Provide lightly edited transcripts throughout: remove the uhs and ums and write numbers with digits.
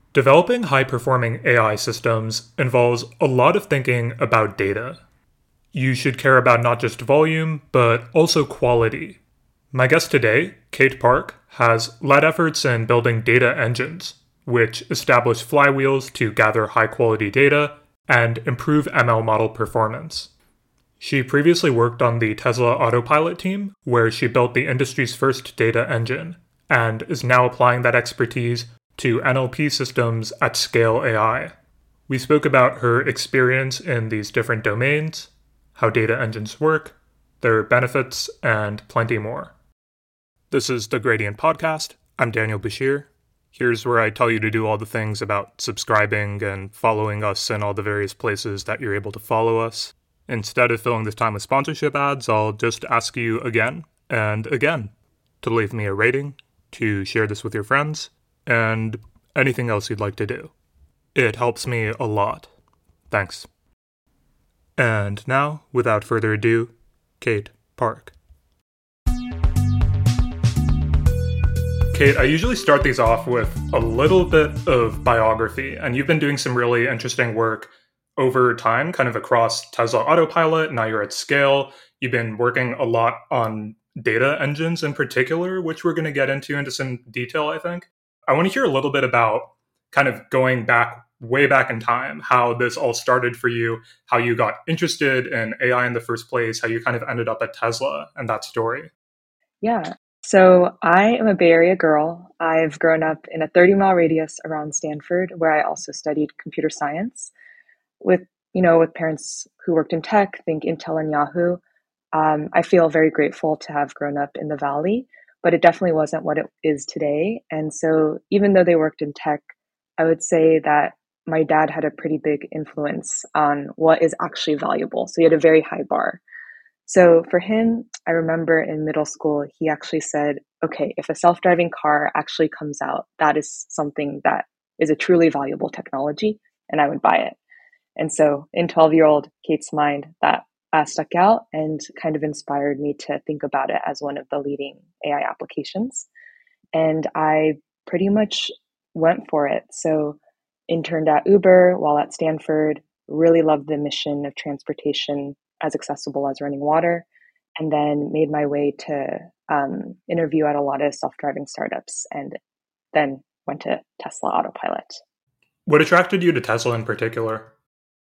Developing high-performing AI systems involves a lot of thinking about data. You should care about not just volume, but also quality. My guest today, Kate Park, has led efforts in building data engines, which establish flywheels to gather high-quality data and improve ML model performance. She previously worked on the Tesla Autopilot team, where she built the industry's first data engine, and is now applying that expertise to NLP systems at scale AI. We spoke about her experience in these different domains, how data engines work, their benefits, and plenty more. This is the Gradient Podcast. I'm Daniel Bashir. Here's where I tell you to do all the things about subscribing and following us in all the various places that you're able to follow us. Instead of filling this time with sponsorship ads, I'll just ask you again and again to leave me a rating, to share this with your friends, and anything else you'd like to do. It helps me a lot. Thanks. And now, without further ado, Kate Park. Kate, I usually start these off with a little bit of biography, and you've been doing some really interesting work over time, kind of across Tesla Autopilot. Now you're at scale. You've been working a lot on data engines in particular, which we're going to get into some detail, I think. I want to hear a little bit about kind of going back, way back in time, how this all started for you, how you got interested in AI in the first place, how you kind of ended up at Tesla and that story. Yeah. So I am a Bay Area girl. I've grown up in a 30-mile radius around Stanford, where I also studied computer science with parents who worked in tech, think Intel and Yahoo. I feel very grateful to have grown up in the Valley, but it definitely wasn't what it is today. And so even though they worked in tech, I would say that my dad had a pretty big influence on what is actually valuable. So he had a very high bar. So for him, I remember in middle school, he actually said, okay, if a self-driving car actually comes out, that is something that is a truly valuable technology, and I would buy it. And so in 12-year-old Kate's mind, that stuck out and kind of inspired me to think about it as one of the leading AI applications. And I pretty much went for it. So interned at Uber while at Stanford, really loved the mission of transportation as accessible as running water, and then made my way to interview at a lot of self-driving startups, and then went to Tesla Autopilot. What attracted you to Tesla in particular?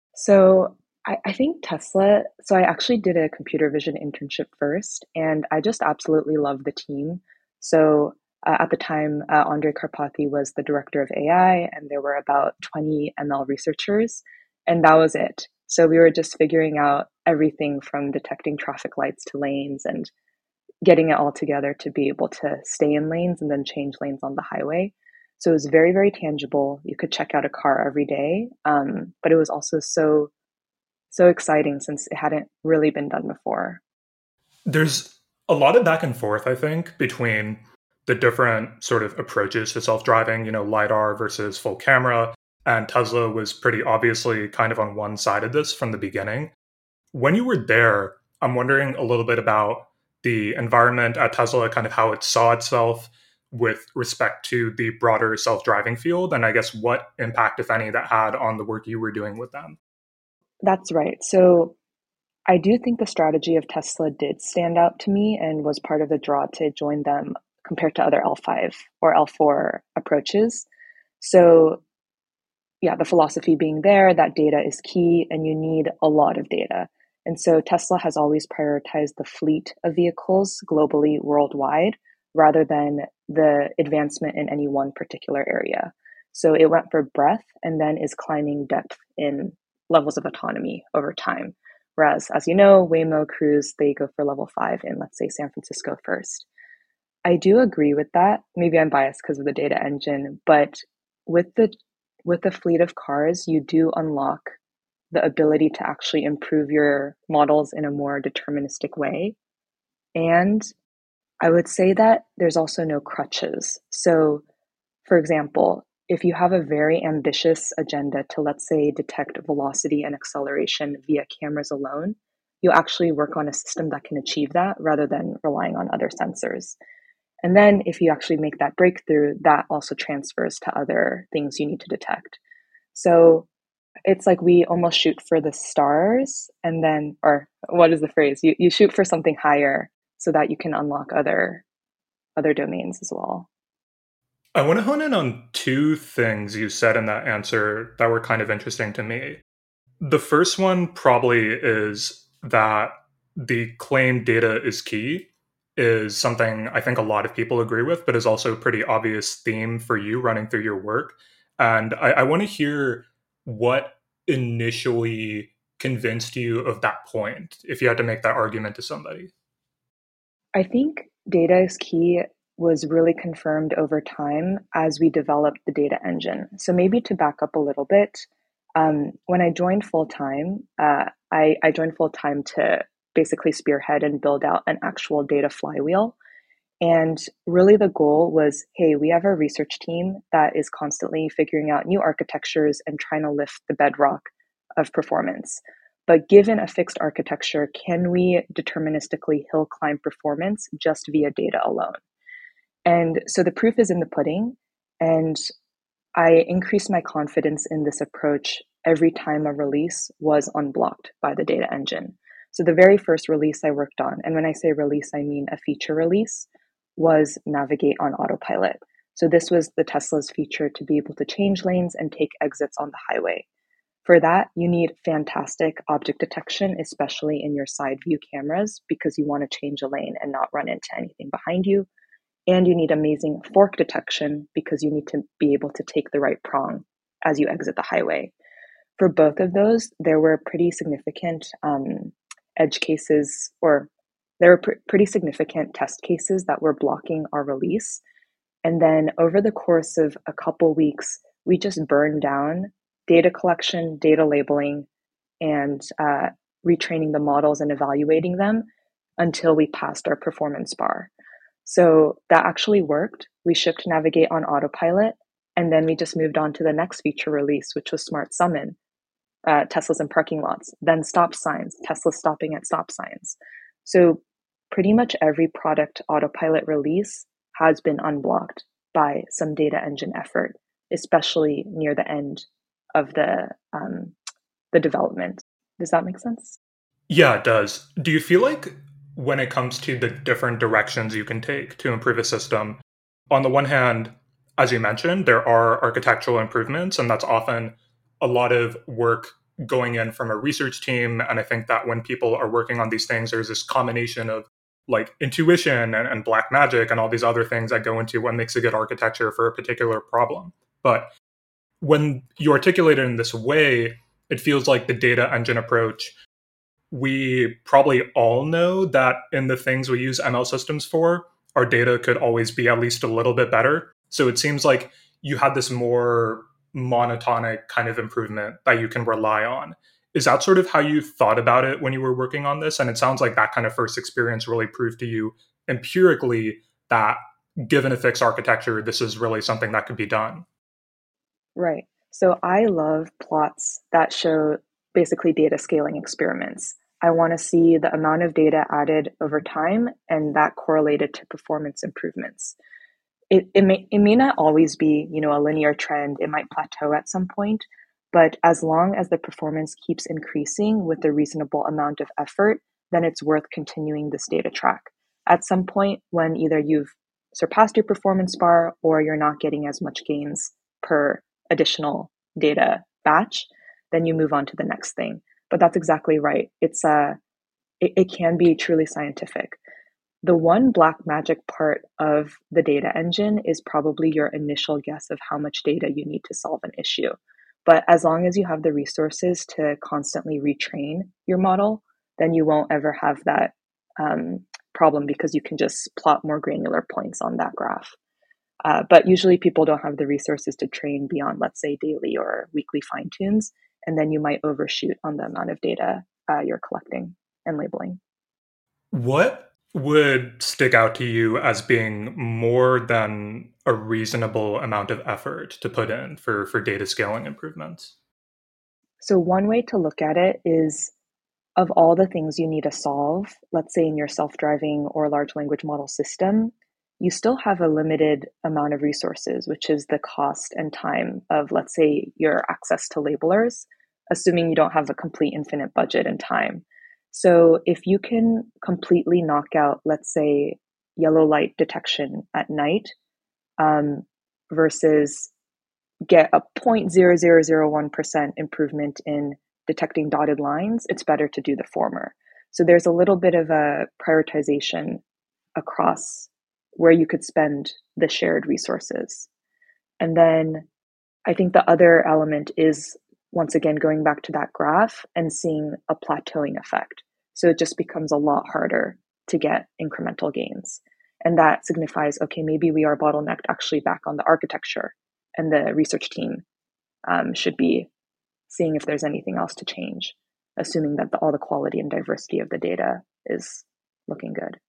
So I think Tesla, so I actually did a computer vision internship first, and I just absolutely loved the team. So at the time, Andre Karpathy was the director of AI, and there were about 20 ML researchers, and that was it. So we were just figuring out everything from detecting traffic lights to lanes and getting it all together to be able to stay in lanes and then change lanes on the highway. So it was very, very tangible. You could check out a car every day, but it was also so exciting since it hadn't really been done before. There's a lot of back and forth, I think, between the different sort of approaches to self-driving, LiDAR versus full camera. And Tesla was pretty obviously kind of on one side of this from the beginning. When you were there, I'm wondering a little bit about the environment at Tesla, kind of how it saw itself with respect to the broader self-driving field, and I guess what impact, if any, that had on the work you were doing with them. That's right. So I do think the strategy of Tesla did stand out to me and was part of the draw to join them compared to other L5 or L4 approaches. So yeah, the philosophy being there that data is key and you need a lot of data. And so Tesla has always prioritized the fleet of vehicles globally, worldwide, rather than the advancement in any one particular area. So it went for breadth and then is climbing depth in levels of autonomy over time. Whereas, as you know, Waymo, Cruise, they go for level 5 in, let's say, San Francisco first. I do agree with that. Maybe I'm biased because of the data engine, but with the fleet of cars, you do unlock the ability to actually improve your models in a more deterministic way. And I would say that there's also no crutches. So, for example, if you have a very ambitious agenda to, let's say, detect velocity and acceleration via cameras alone, you'll actually work on a system that can achieve that rather than relying on other sensors. And then if you actually make that breakthrough, that also transfers to other things you need to detect. So it's like we almost shoot for the stars and then, or what is the phrase? You shoot for something higher so that you can unlock other domains as well. I want to hone in on two things you said in that answer that were kind of interesting to me. The first one probably is that the claim data is key, is something I think a lot of people agree with, but is also a pretty obvious theme for you running through your work. And I want to hear what initially convinced you of that point, if you had to make that argument to somebody. I think data is key was really confirmed over time as we developed the data engine. So maybe to back up a little bit, when I joined full time, I joined full time to basically spearhead and build out an actual data flywheel. And really, the goal was hey, we have a research team that is constantly figuring out new architectures and trying to lift the bedrock of performance. But given a fixed architecture, can we deterministically hill climb performance just via data alone? And so the proof is in the pudding. And I increased my confidence in this approach every time a release was unblocked by the data engine. So the very first release I worked on, and when I say release, I mean a feature release, was Navigate on Autopilot. So this was the Tesla's feature to be able to change lanes and take exits on the highway. For that, you need fantastic object detection, especially in your side view cameras, because you want to change a lane and not run into anything behind you. And you need amazing fork detection because you need to be able to take the right prong as you exit the highway. For both of those, there were pretty significant edge cases, or there were pretty significant test cases that were blocking our release. And then over the course of a couple weeks, we just burned down data collection, data labeling, and retraining the models and evaluating them until we passed our performance bar. So that actually worked. We shipped Navigate on Autopilot, and then we just moved on to the next feature release, which was Smart Summon, Teslas in parking lots, then stop signs, Tesla stopping at stop signs. So pretty much every product Autopilot release has been unblocked by some data engine effort, especially near the end of the development. Does that make sense? Yeah, it does. Do you feel like when it comes to the different directions you can take to improve a system, on the one hand, as you mentioned, there are architectural improvements, and that's often a lot of work going in from a research team. And I think that when people are working on these things, there's this combination of like intuition and black magic and all these other things that go into what makes a good architecture for a particular problem. But when you articulate it in this way, it feels like the data engine approach, we probably all know that in the things we use ML systems for, our data could always be at least a little bit better. So it seems like you had this more monotonic kind of improvement that you can rely on. Is that sort of how you thought about it when you were working on this? And it sounds like that kind of first experience really proved to you empirically that given a fixed architecture, this is really something that could be done. Right. So I love plots that show basically data scaling experiments. I want to see the amount of data added over time and that correlated to performance improvements. It may not always be, a linear trend. It might plateau at some point, but as long as the performance keeps increasing with a reasonable amount of effort, then it's worth continuing this data track. At some point when either you've surpassed your performance bar or you're not getting as much gains per additional data batch, then you move on to the next thing. But that's exactly right. It can be truly scientific. The one black magic part of the data engine is probably your initial guess of how much data you need to solve an issue. But as long as you have the resources to constantly retrain your model, then you won't ever have that problem because you can just plot more granular points on that graph. But usually people don't have the resources to train beyond, let's say, daily or weekly fine tunes. And then you might overshoot on the amount of data you're collecting and labeling. What would stick out to you as being more than a reasonable amount of effort to put in for data scaling improvements? So, one way to look at it is of all the things you need to solve, let's say in your self driving or large language model system, you still have a limited amount of resources, which is the cost and time of, let's say, your access to labelers, assuming you don't have a complete infinite budget and time. So if you can completely knock out, let's say, yellow light detection at night um, versus get a 0.0001% improvement in detecting dotted lines, it's better to do the former. So there's a little bit of a prioritization across where you could spend the shared resources. And then I think the other element is, once again, going back to that graph and seeing a plateauing effect. So it just becomes a lot harder to get incremental gains. And that signifies, okay, maybe we are bottlenecked actually back on the architecture, and the research team should be seeing if there's anything else to change, assuming that all the quality and diversity of the data is looking good.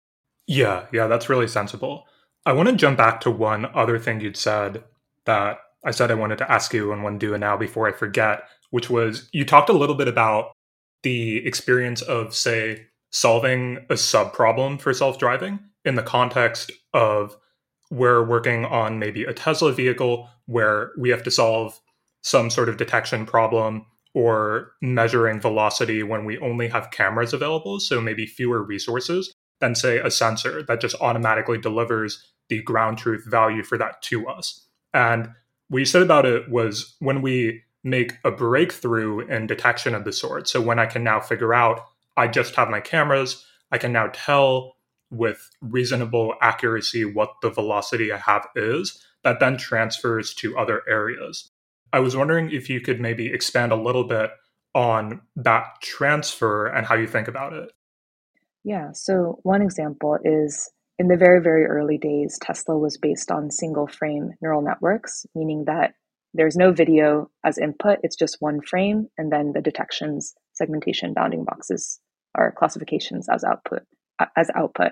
Yeah, that's really sensible. I want to jump back to one other thing you'd said that I said I wanted to ask you and want to do it now before I forget, which was you talked a little bit about the experience of, say, solving a sub problem for self driving in the context of we're working on maybe a Tesla vehicle where we have to solve some sort of detection problem or measuring velocity when we only have cameras available, so maybe fewer resources than, say, a sensor that just automatically delivers the ground truth value for that to us. And what you said about it was when we make a breakthrough in detection of the sort. So when I can now figure out I just have my cameras, I can now tell with reasonable accuracy what the velocity I have is, that then transfers to other areas. I was wondering if you could maybe expand a little bit on that transfer and how you think about it. Yeah, so one example is in the very, very early days, Tesla was based on single frame neural networks, meaning that there's no video as input, it's just one frame, and then the detections, segmentation, bounding boxes, or classifications as output.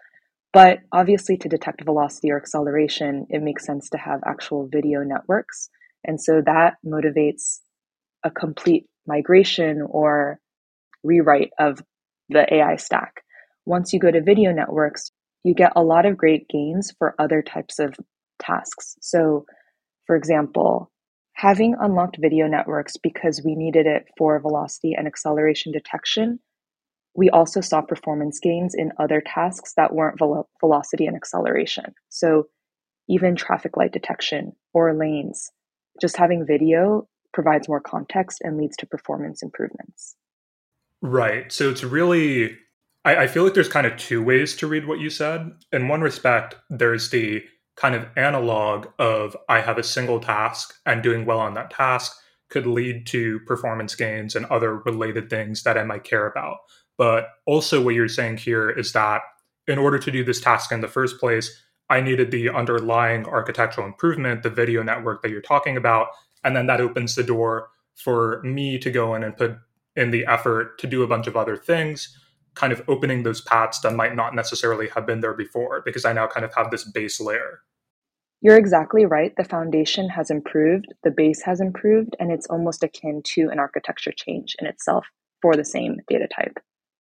But obviously, to detect velocity or acceleration, it makes sense to have actual video networks. And so that motivates a complete migration or rewrite of the AI stack. Once you go to video networks, you get a lot of great gains for other types of tasks. So, for example, having unlocked video networks because we needed it for velocity and acceleration detection, we also saw performance gains in other tasks that weren't velocity and acceleration. So, even traffic light detection or lanes, just having video provides more context and leads to performance improvements. Right. So it's really, I feel like there's kind of two ways to read what you said. In one respect, there's the kind of analog of I have a single task and doing well on that task could lead to performance gains and other related things that I might care about. But also, what you're saying here is that in order to do this task in the first place, I needed the underlying architectural improvement, the video network that you're talking about. And then that opens the door for me to go in and put in the effort to do a bunch of other things, kind of opening those paths that might not necessarily have been there before, because I now kind of have this base layer. You're exactly right. The foundation has improved, the base has improved, and it's almost akin to an architecture change in itself for the same data type.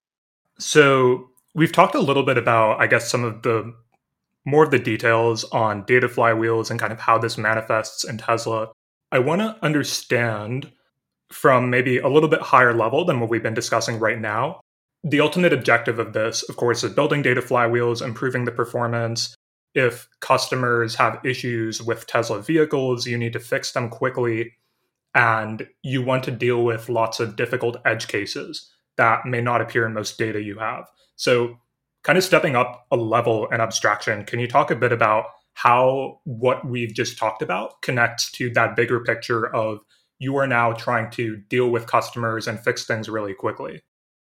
So we've talked a little bit about, I guess, some of the more of the details on data flywheels and kind of how this manifests in Tesla. I want to understand from maybe a little bit higher level than what we've been discussing right now. The ultimate objective of this, of course, is building data flywheels, improving the performance. If customers have issues with Tesla vehicles, you need to fix them quickly. And you want to deal with lots of difficult edge cases that may not appear in most data you have. So, kind of stepping up a level in abstraction, can you talk a bit about how what we've just talked about connects to that bigger picture of you are now trying to deal with customers and fix things really quickly?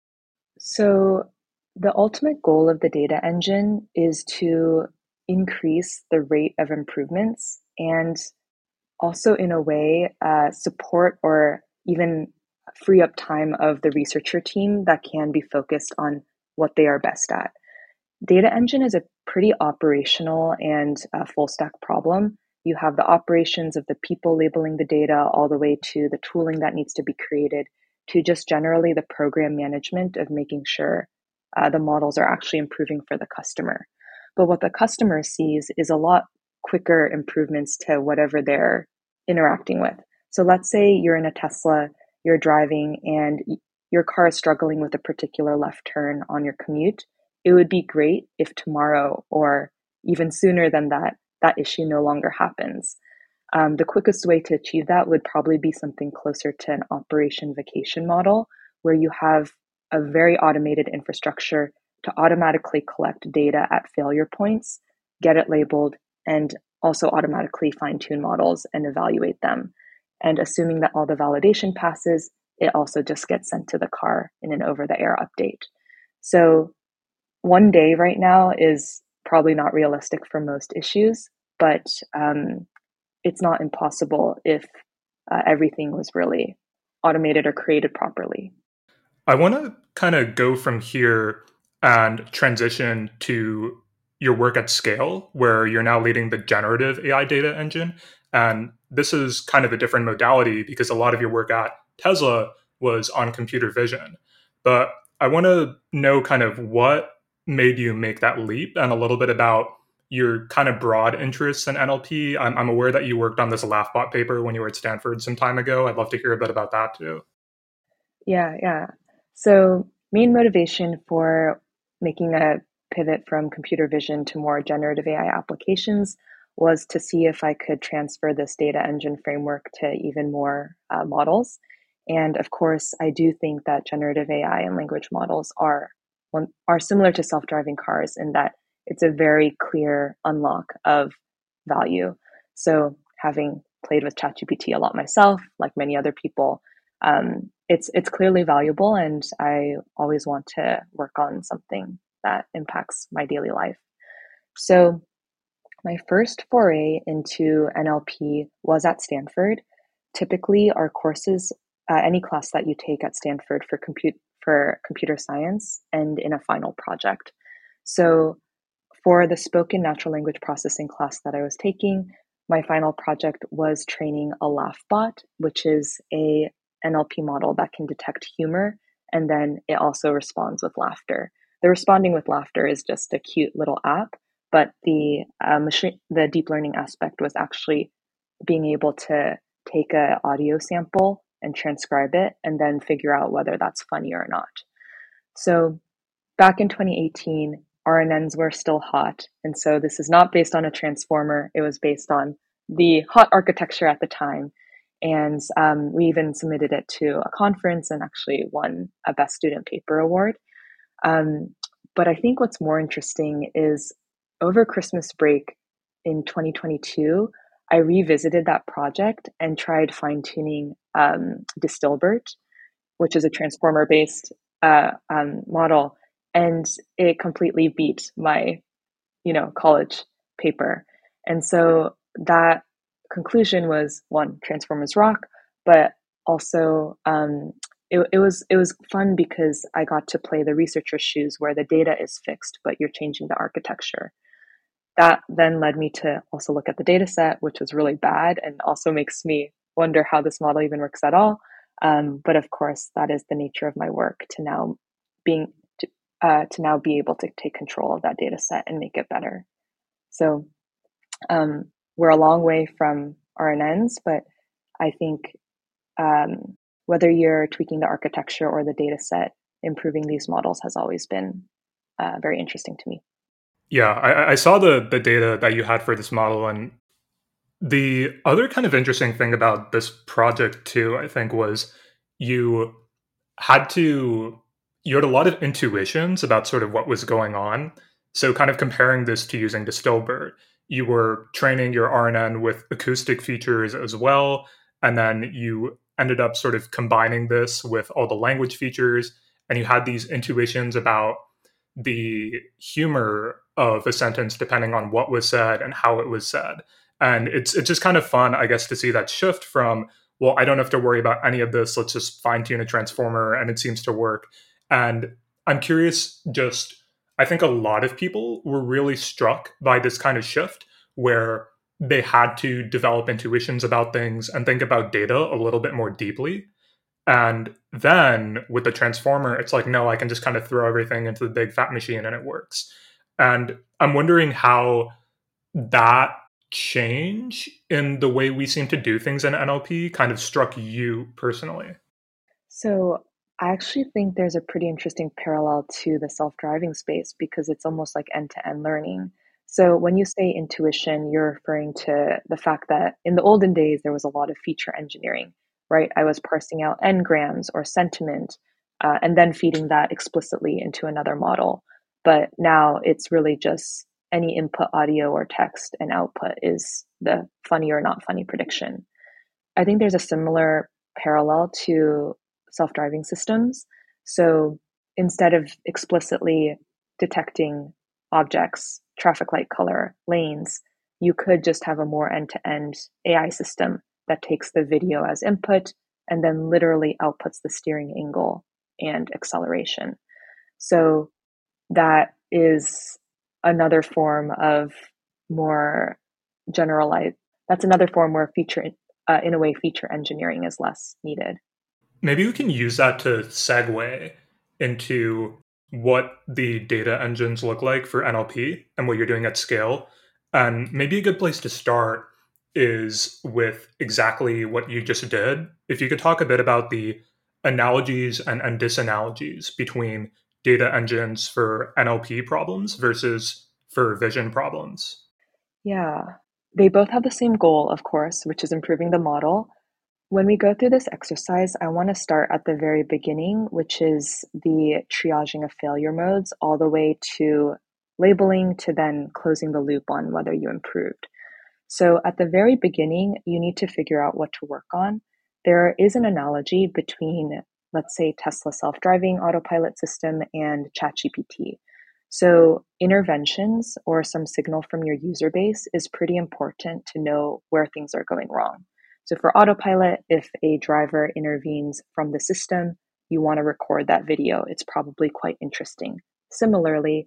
So, the ultimate goal of the data engine is to increase the rate of improvements and also, in a way, support or even free up time of the researcher team that can be focused on what they are best at. Data engine is a pretty operational and full stack problem. You have the operations of the people labeling the data, all the way to the tooling that needs to be created, to just generally the program management of making sure the models are actually improving for the customer. But what the customer sees is a lot quicker improvements to whatever they're interacting with. So let's say you're in a Tesla, you're driving, and your car is struggling with a particular left turn on your commute. It would be great if tomorrow or even sooner than that, that issue no longer happens. The quickest way to achieve that would probably be something closer to an operation vacation model, where you have a very automated infrastructure to automatically collect data at failure points, get it labeled, and also automatically fine tune models and evaluate them. And assuming that all the validation passes, it also just gets sent to the car in an over the air update. So, one day right now is probably not realistic for most issues, but it's not impossible if everything was really automated or created properly. I want to kind of go from here and transition to your work at scale, where you're now leading the generative AI data engine. And this is kind of a different modality because a lot of your work at Tesla was on computer vision. But I want to know kind of what made you make that leap and a little bit about your kind of broad interests in NLP. I'm aware that you worked on this LaughBot paper when you were at Stanford some time ago. I'd love to hear a bit about that too. Yeah. So, main motivation for making a pivot from computer vision to more generative AI applications was to see if I could transfer this data engine framework to even more models. And of course, I do think that generative AI and language models are similar to self-driving cars in that it's a very clear unlock of value. So, having played with ChatGPT a lot myself, like many other people, it's clearly valuable, and I always want to work on something that impacts my daily life. So my first foray into NLP was at Stanford. Typically, our courses, any class that you take at Stanford for computer science, end in a final project. So for the spoken natural language processing class that I was taking, my final project was training a LaughBot, which is a NLP model that can detect humor, and then it also responds with laughter. The responding with laughter is just a cute little app, but the deep learning aspect was actually being able to take an audio sample and transcribe it, and then figure out whether that's funny or not. So back in 2018, RNNs were still hot, and so this is not based on a transformer. It was based on the hot architecture at the time. And we even submitted it to a conference and actually won a Best Student Paper award. But I think what's more interesting is over Christmas break in 2022, I revisited that project and tried fine-tuning Distilbert, which is a transformer-based model, and it completely beat my, college paper. And so that conclusion was, one, transformers rock, but also it was fun because I got to play the researcher's shoes where the data is fixed, but you're changing the architecture. That then led me to also look at the data set, which was really bad and also makes me wonder how this model even works at all. But of course, that is the nature of my work to now be able to take control of that data set and make it better. So we're a long way from RNNs, but I think whether you're tweaking the architecture or the data set, improving these models has always been very interesting to me. Yeah, I saw the data that you had for this model, and the other kind of interesting thing about this project too, I think, was you had a lot of intuitions about sort of what was going on. So kind of comparing this to using Distilbert, you were training your RNN with acoustic features as well, and then you ended up sort of combining this with all the language features, and you had these intuitions about the humor of a sentence depending on what was said and how it was said. And it's just kind of fun, I guess, to see that shift from, well, I don't have to worry about any of this. Let's just fine tune a transformer and it seems to work. And I'm curious, I think a lot of people were really struck by this kind of shift where they had to develop intuitions about things and think about data a little bit more deeply. And then with the transformer, it's like, no, I can just kind of throw everything into the big fat machine and it works. And I'm wondering how that change in the way we seem to do things in NLP kind of struck you personally. So I actually think there's a pretty interesting parallel to the self-driving space because it's almost like end-to-end learning. So when you say intuition, you're referring to the fact that in the olden days, there was a lot of feature engineering, right? I was parsing out n-grams or sentiment, and then feeding that explicitly into another model. But now it's really just any input audio or text and output is the funny or not funny prediction. I think there's a similar parallel to self-driving systems. So instead of explicitly detecting objects, traffic light color, lanes, you could just have a more end-to-end AI system that takes the video as input and then literally outputs the steering angle and acceleration. So that is another form of more generalized, that's another form where in a way, feature engineering is less needed. Maybe we can use that to segue into what the data engines look like for NLP and what you're doing at scale. And maybe a good place to start is with exactly what you just did. If you could talk a bit about the analogies and disanalogies between data engines for NLP problems versus for vision problems. Yeah, they both have the same goal, of course, which is improving the model. When we go through this exercise, I want to start at the very beginning, which is the triaging of failure modes, all the way to labeling to then closing the loop on whether you improved. So at the very beginning, you need to figure out what to work on. There is an analogy between, let's say, Tesla self-driving autopilot system and ChatGPT. So interventions or some signal from your user base is pretty important to know where things are going wrong. So for autopilot, if a driver intervenes from the system, you want to record that video. It's probably quite interesting. Similarly,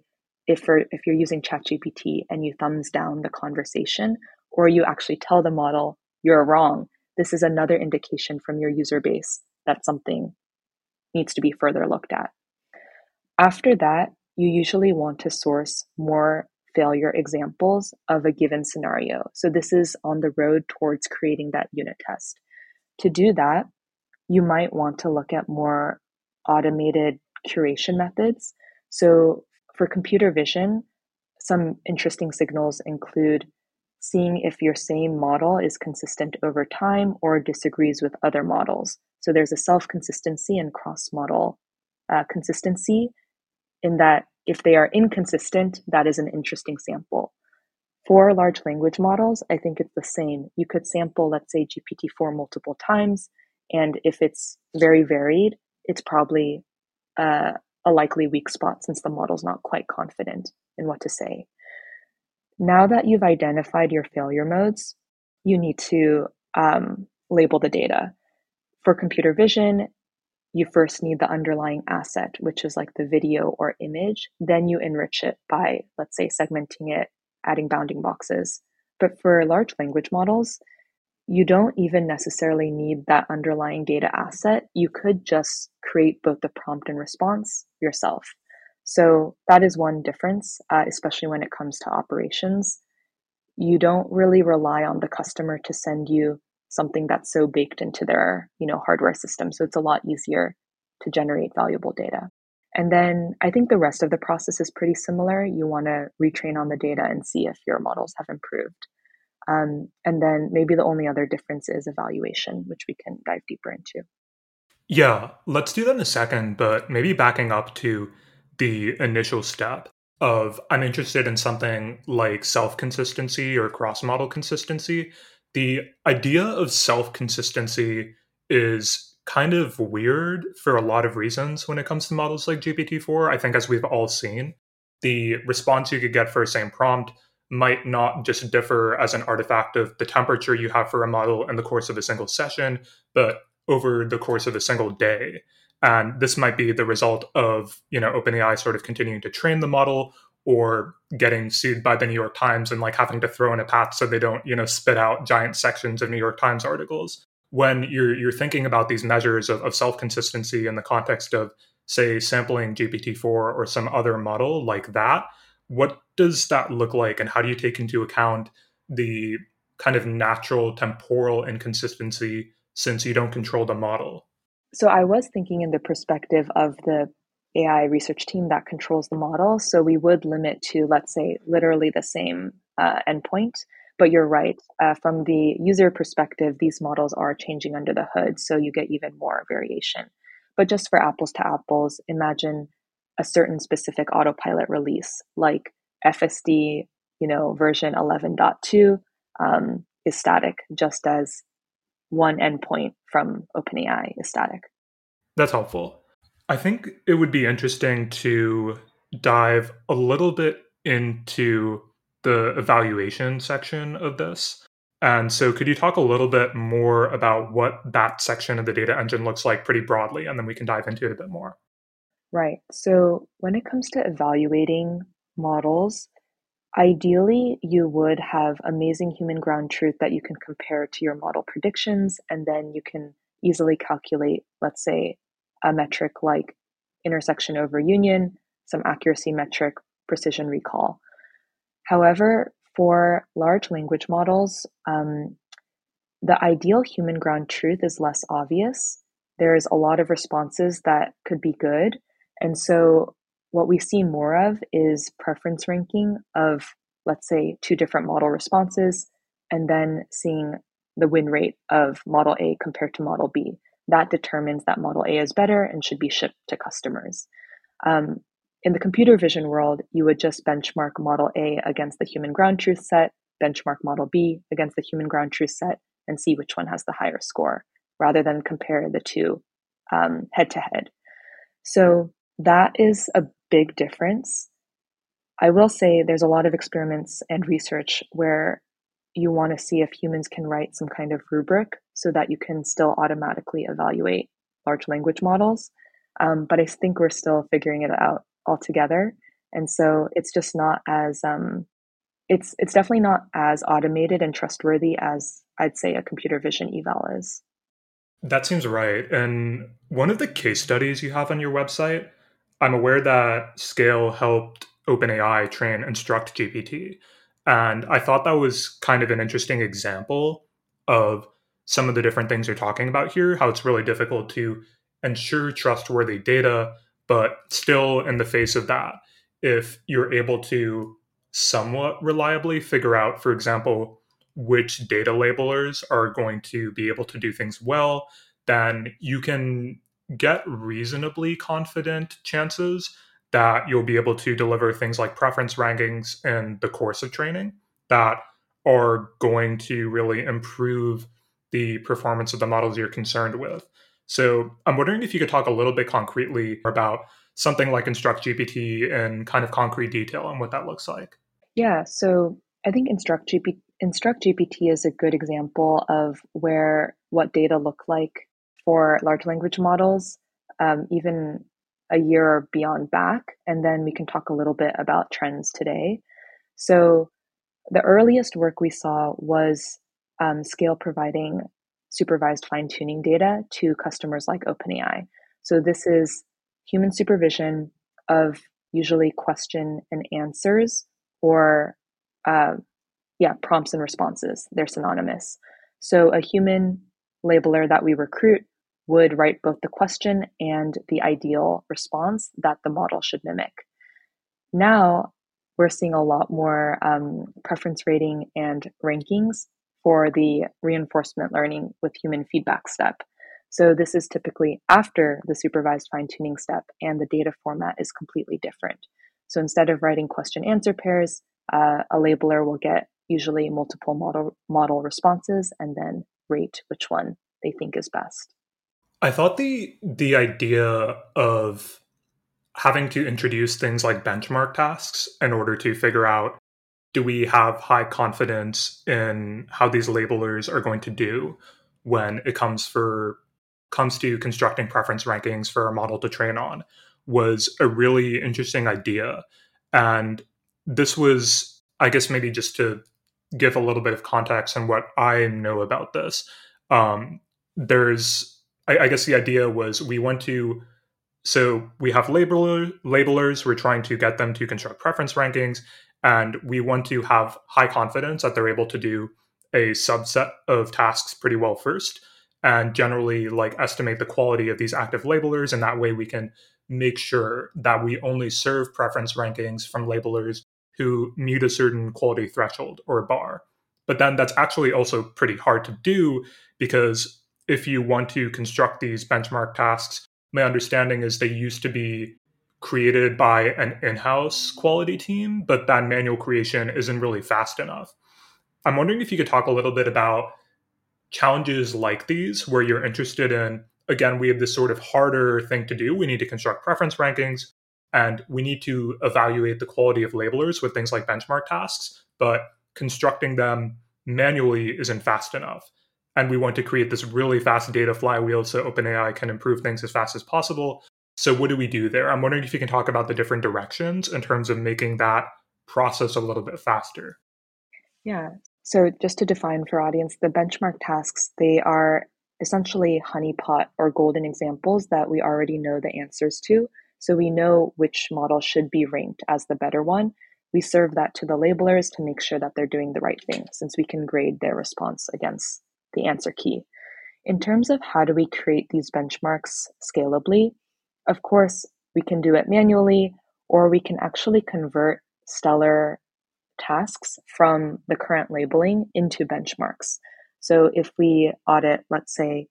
if you're using ChatGPT and you thumbs down the conversation, or you actually tell the model you're wrong, this is another indication from your user base that something needs to be further looked at. After that, you usually want to source more failure examples of a given scenario. So this is on the road towards creating that unit test. To do that, you might want to look at more automated curation methods. So for computer vision, some interesting signals include seeing if your same model is consistent over time or disagrees with other models. So there's a self-consistency and cross-model consistency in that if they are inconsistent, that is an interesting sample. For large language models, I think it's the same. You could sample, let's say, GPT-4 multiple times, and if it's very varied, it's probably a likely weak spot since the model's not quite confident in what to say. Now that you've identified your failure modes, you need to label the data. For computer vision, you first need the underlying asset, which is like the video or image. Then you enrich it by, let's say, segmenting it, adding bounding boxes. But for large language models, you don't even necessarily need that underlying data asset. You could just create both the prompt and response yourself. So that is one difference, especially when it comes to operations. You don't really rely on the customer to send you something that's so baked into their, hardware system. So it's a lot easier to generate valuable data. And then I think the rest of the process is pretty similar. You want to retrain on the data and see if your models have improved. And then maybe the only other difference is evaluation, which we can dive deeper into. Yeah, let's do that in a second, but maybe backing up to the initial step of I'm interested in something like self-consistency or cross-model consistency. The idea of self-consistency is kind of weird for a lot of reasons when it comes to models like GPT-4. I think as we've all seen, the response you could get for a same prompt might not just differ as an artifact of the temperature you have for a model in the course of a single session, but over the course of a single day. And this might be the result of, OpenAI sort of continuing to train the model or getting sued by the New York Times and like having to throw in a patch so they don't, spit out giant sections of New York Times articles. When you're thinking about these measures of self-consistency in the context of, say, sampling GPT-4 or some other model like that, What does that look like, and how do you take into account the kind of natural temporal inconsistency since you don't control the model? So I was thinking in the perspective of the AI research team that controls the model. So we would limit to, let's say, literally the same endpoint. But you're right. From the user perspective, these models are changing under the hood. So you get even more variation. But just for apples to apples, imagine a certain specific autopilot release, like FSD, version 11.2 is static, just as one endpoint from OpenAI is static. That's helpful. I think it would be interesting to dive a little bit into the evaluation section of this. And so, could you talk a little bit more about what that section of the data engine looks like pretty broadly? And then we can dive into it a bit more. Right. So when it comes to evaluating models, ideally you would have amazing human ground truth that you can compare to your model predictions, and then you can easily calculate, let's say, a metric like intersection over union, some accuracy metric, precision recall. However, for large language models, the ideal human ground truth is less obvious. There's a lot of responses that could be good. And so, what we see more of is preference ranking of, let's say, two different model responses, and then seeing the win rate of model A compared to model B. That determines that model A is better and should be shipped to customers. Um, in the computer vision world, you would just benchmark model A against the human ground truth set, benchmark model B against the human ground truth set, and see which one has the higher score, rather than compare the two head to head. So that is a big difference. I will say there's a lot of experiments and research where you want to see if humans can write some kind of rubric so that you can still automatically evaluate large language models. But I think we're still figuring it out altogether. And so it's just not as it's definitely not as automated and trustworthy as I'd say a computer vision eval is. That seems right. And one of the case studies you have on your website, I'm aware that Scale helped OpenAI train Instruct GPT. And I thought that was kind of an interesting example of some of the different things you're talking about here, how it's really difficult to ensure trustworthy data, but still, in the face of that, if you're able to somewhat reliably figure out, for example, which data labelers are going to be able to do things well, then you can get reasonably confident chances that you'll be able to deliver things like preference rankings in the course of training that are going to really improve the performance of the models you're concerned with. So I'm wondering if you could talk a little bit concretely about something like Instruct GPT in kind of concrete detail and what that looks like. Yeah, so I think Instruct GPT is a good example of where what data look like for large language models, even a year or beyond back, and then we can talk a little bit about trends today. So the earliest work we saw was Scale providing supervised fine tuning data to customers like OpenAI. So this is human supervision of usually question and answers or uh, prompts and responses. They're synonymous. So a human labeler that we recruit would write both the question and the ideal response that the model should mimic. Now we're seeing a lot more preference rating and rankings for the reinforcement learning with human feedback step. So this is typically after the supervised fine tuning step, and the data format is completely different. So instead of writing question answer pairs, a labeler will get usually multiple model responses and then rate which one they think is best. I thought the idea of having to introduce things like benchmark tasks in order to figure out, do we have high confidence in how these labelers are going to do when it comes to constructing preference rankings for a model to train on, was a really interesting idea. And this was, I guess, maybe just to give a little bit of context on what I know about this. There's I guess the idea was we want to So we have labelers, we're trying to get them to construct preference rankings, and we want to have high confidence that they're able to do a subset of tasks pretty well first, and generally like estimate the quality of these active labelers. And that way we can make sure that we only serve preference rankings from labelers who meet a certain quality threshold or bar. But then that's actually also pretty hard to do because if you want to construct these benchmark tasks, my understanding is they used to be created by an in-house quality team, but that manual creation isn't really fast enough. I'm wondering if you could talk a little bit about challenges like these where you're interested in, again, we have this sort of harder thing to do. We need to construct preference rankings and we need to evaluate the quality of labelers with things like benchmark tasks, but constructing them manually isn't fast enough. And we want to create this really fast data flywheel so OpenAI can improve things as fast as possible. So, what do we do there? I'm wondering if you can talk about the different directions in terms of making that process a little bit faster. Yeah. So just to define for audience, the benchmark tasks, they are essentially honeypot or golden examples that we already know the answers to. So we know which model should be ranked as the better one. We serve that to the labelers to make sure that they're doing the right thing, since we can grade their response against the answer key. In terms of how do we create these benchmarks scalably, of course, we can do it manually, or we can actually convert stellar tasks from the current labeling into benchmarks. So if we audit, let's say,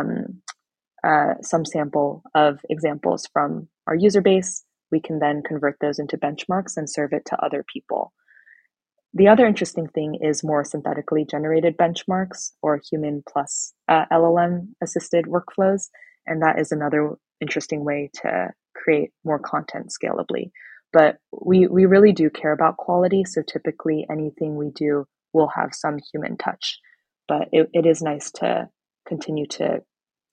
some sample of examples from our user base, we can then convert those into benchmarks and serve it to other people. The other interesting thing is more synthetically generated benchmarks or human plus LLM assisted workflows. And that is another interesting way to create more content scalably. But we really do care about quality. So typically anything we do will have some human touch. But it is nice to continue to,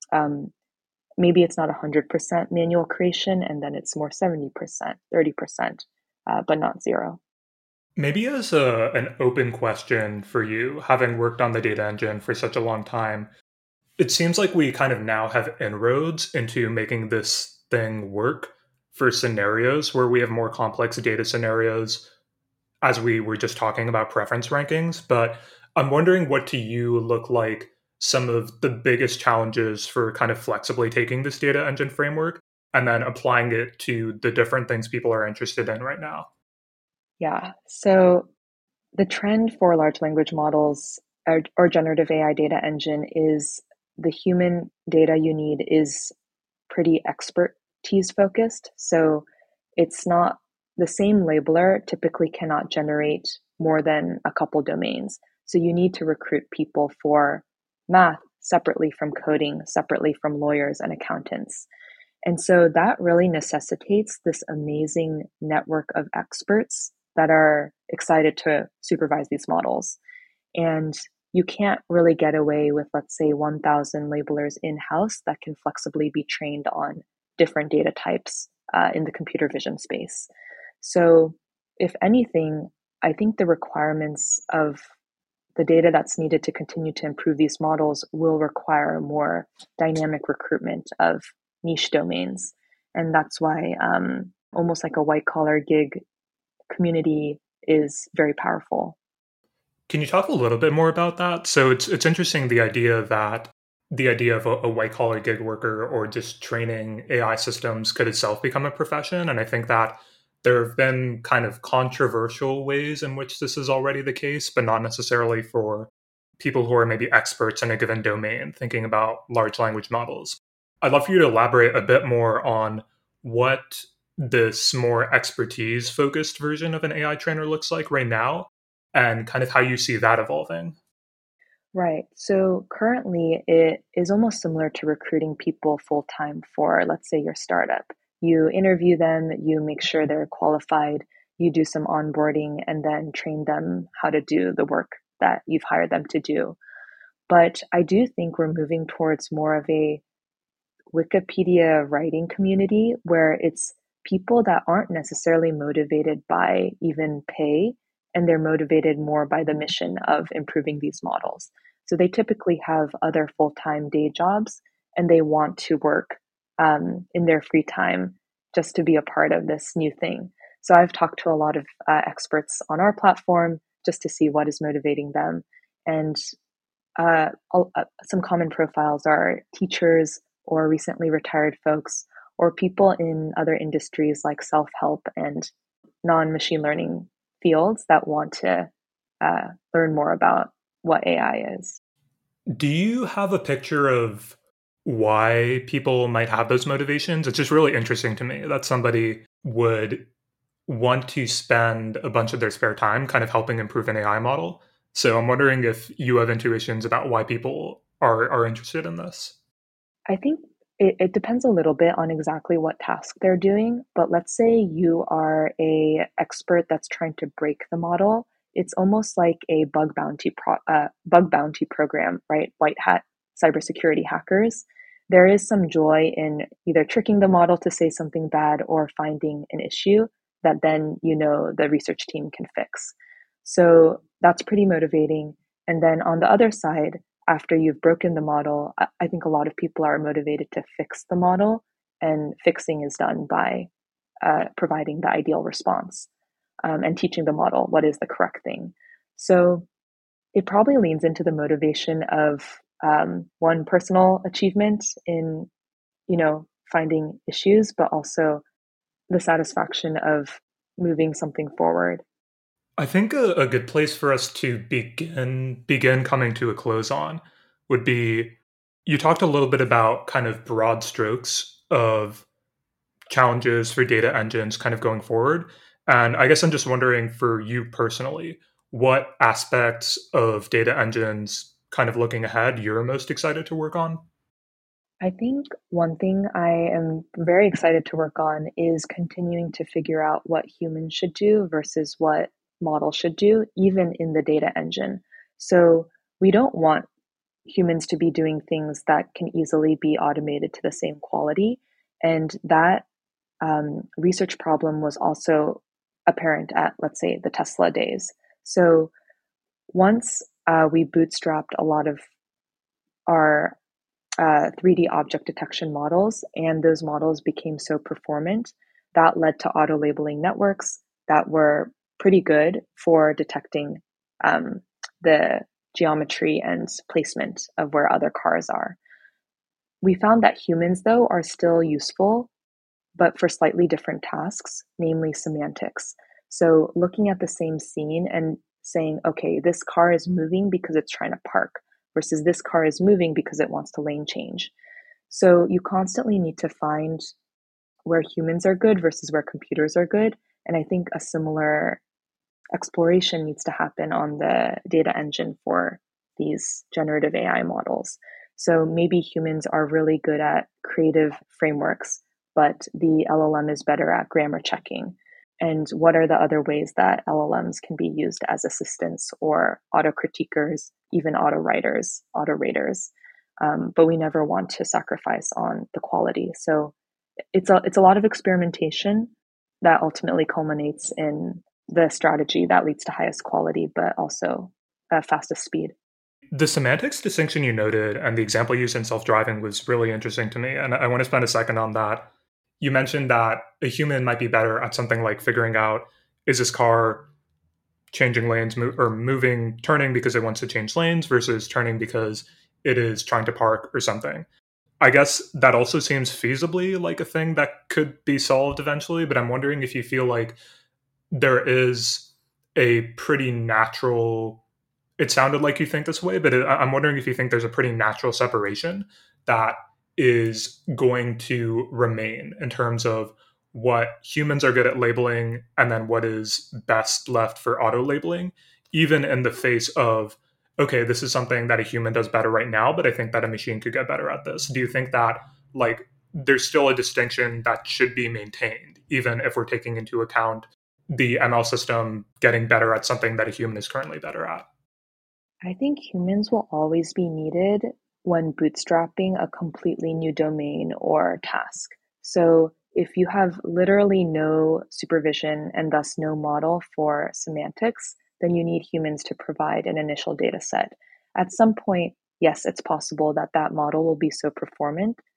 maybe it's not 100% manual creation, and then it's more 70%, 30%, but not zero. Maybe as an open question for you, having worked on the data engine for such a long time, it seems like we kind of now have inroads into making this thing work for scenarios where we have more complex data scenarios, as we were just talking about preference rankings. But I'm wondering what to you look like some of the biggest challenges for kind of flexibly taking this data engine framework and then applying it to the different things people are interested in right now. Yeah. So the trend for large language models or generative AI data engine is the human data you need is pretty expertise focused. So it's not the same labeler typically cannot generate more than a couple domains. So you need to recruit people for math separately from coding, separately from lawyers and accountants. And so that really necessitates this amazing network of experts that are excited to supervise these models. And you can't really get away with, let's say, 1,000 labelers in-house that can flexibly be trained on different data types in the computer vision space. So if anything, I think the requirements of the data that's needed to continue to improve these models will require more dynamic recruitment of niche domains. And that's why almost like a white collar gig community is very powerful. Can you talk a little bit more about that? So it's interesting the idea of a white collar gig worker or just training AI systems could itself become a profession. And I think that there have been kind of controversial ways in which this is already the case, but not necessarily for people who are maybe experts in a given domain, thinking about large language models. I'd love for you to elaborate a bit more on what this more expertise focused version of an AI trainer looks like right now and kind of how you see that evolving. Right. So currently, it is almost similar to recruiting people full time for, let's say, your startup. You interview them, you make sure they're qualified, you do some onboarding, and then train them how to do the work that you've hired them to do. But I do think we're moving towards more of a Wikipedia writing community where it's people that aren't necessarily motivated by even pay, and they're motivated more by the mission of improving these models. So they typically have other full time day jobs and they want to work in their free time just to be a part of this new thing. So I've talked to a lot of experts on our platform just to see what is motivating them. And some common profiles are teachers or recently retired folks or people in other industries like self-help and non-machine learning fields that want to learn more about what AI is. Do you have a picture of why people might have those motivations? It's just really interesting to me that somebody would want to spend a bunch of their spare time kind of helping improve an AI model. So I'm wondering if you have intuitions about why people are interested in this. I think it depends a little bit on exactly what task they're doing, but let's say you are a expert that's trying to break the model. It's almost like a bug bounty program, right? White hat cybersecurity hackers. There is some joy in either tricking the model to say something bad or finding an issue that then the research team can fix. So that's pretty motivating. And then on the other side, after you've broken the model, I think a lot of people are motivated to fix the model, and fixing is done by providing the ideal response and teaching the model what is the correct thing. So it probably leans into the motivation of one, personal achievement in finding issues, but also the satisfaction of moving something forward. I think a good place for us to begin coming to a close on would be you talked a little bit about kind of broad strokes of challenges for data engines kind of going forward. And I guess I'm just wondering for you personally, what aspects of data engines kind of looking ahead you're most excited to work on? I think one thing I am very excited to work on is continuing to figure out what humans should do versus what models should do, even in the data engine. So we don't want humans to be doing things that can easily be automated to the same quality. And that research problem was also apparent at, let's say, the Tesla days. So once we bootstrapped a lot of our 3D object detection models, and those models became so performant that led to auto labeling networks that were pretty good for detecting the geometry and placement of where other cars are. We found that humans, though, are still useful, but for slightly different tasks, namely semantics. So looking at the same scene and saying, okay, this car is moving because it's trying to park versus this car is moving because it wants to lane change. So you constantly need to find where humans are good versus where computers are good. And I think a similar exploration needs to happen on the data engine for these generative AI models. So maybe humans are really good at creative frameworks, but the LLM is better at grammar checking. And what are the other ways that LLMs can be used as assistants or auto critiquers, even auto writers, auto raters? But we never want to sacrifice on the quality. So it's a lot of experimentation that ultimately culminates in the strategy that leads to highest quality, but also fastest speed. The semantics distinction you noted and the example used in self driving was really interesting to me. And I want to spend a second on that. You mentioned that a human might be better at something like figuring out is this car changing lanes or moving, turning because it wants to change lanes versus turning because it is trying to park or something. I guess that also seems feasibly like a thing that could be solved eventually, but I'm wondering if you feel like there is a pretty natural, it sounded like you think this way, but I'm wondering if you think there's a pretty natural separation that is going to remain in terms of what humans are good at labeling and then what is best left for auto labeling, even in the face of, okay, this is something that a human does better right now, but I think that a machine could get better at this. Do you think that, like, there's still a distinction that should be maintained, even if we're taking into account the ML system getting better at something that a human is currently better at? I think humans will always be needed when bootstrapping a completely new domain or task. So if you have literally no supervision and thus no model for semantics, then you need humans to provide an initial data set. At some point, yes, it's possible that that model will be so performant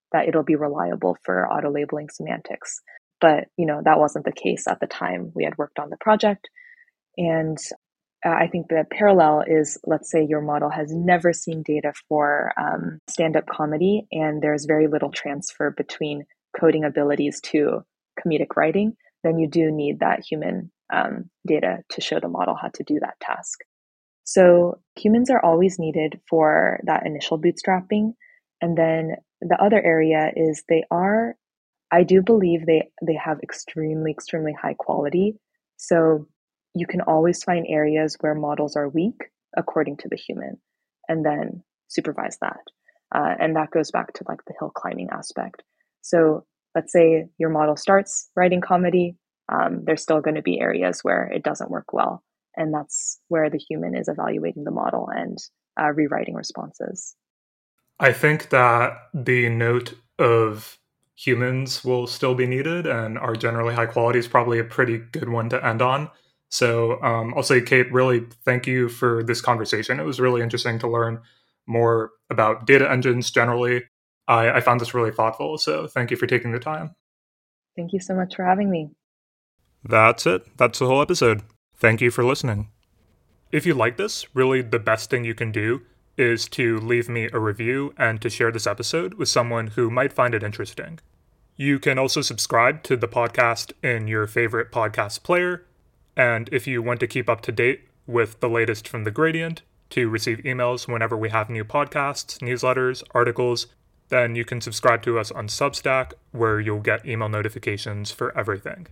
that it'll be reliable for auto-labeling semantics. But, that wasn't the case at the time we had worked on the project. And I think the parallel is, let's say your model has never seen data for stand-up comedy, and there's very little transfer between coding abilities to comedic writing, then you do need that human data to show the model how to do that task. So humans are always needed for that initial bootstrapping. And then the other area is I do believe they have extremely, extremely high quality. So you can always find areas where models are weak according to the human, and then supervise that. And that goes back to like the hill climbing aspect. So let's say your model starts writing comedy, there's still going to be areas where it doesn't work well. And that's where the human is evaluating the model and rewriting responses. I think that the note of humans will still be needed and are generally high quality is probably a pretty good one to end on. So I'll say, Kate, really thank you for this conversation. It was really interesting to learn more about data engines generally. I found this really thoughtful, so thank you for taking the time. Thank you so much for having me. That's it. That's the whole episode. Thank you for listening. If you like this, really the best thing you can do is to leave me a review and to share this episode with someone who might find it interesting. You can also subscribe to the podcast in your favorite podcast player. And if you want to keep up to date with the latest from The Gradient, to receive emails whenever we have new podcasts, newsletters, articles, then you can subscribe to us on Substack, where you'll get email notifications for everything.